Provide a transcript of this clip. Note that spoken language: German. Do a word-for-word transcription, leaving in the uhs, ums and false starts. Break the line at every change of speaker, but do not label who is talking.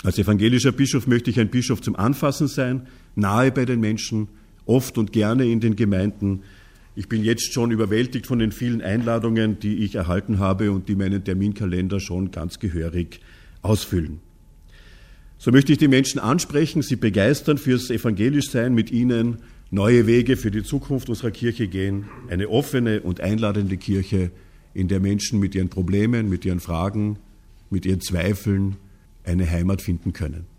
Als evangelischer Bischof möchte ich ein Bischof zum Anfassen sein, nahe bei den Menschen, oft und gerne in den Gemeinden. Ich bin jetzt schon überwältigt von den vielen Einladungen, die ich erhalten habe und die meinen Terminkalender schon ganz gehörig ausfüllen. So möchte ich die Menschen ansprechen, sie begeistern fürs Evangelischsein, mit ihnen neue Wege für die Zukunft unserer Kirche gehen, eine offene und einladende Kirche, in der Menschen mit ihren Problemen, mit ihren Fragen, mit ihren Zweifeln eine Heimat finden können.